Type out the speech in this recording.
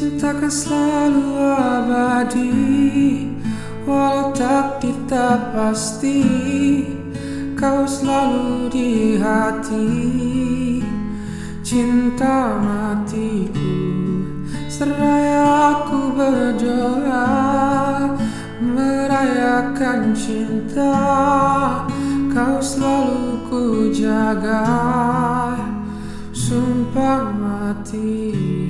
Cinta kan selalu abadi, walau takdir tak pasti. Kau selalu di hati, cinta matiku. Seraya aku berdoa, merayakan cinta. Kau selalu ku jaga, sumpah mati.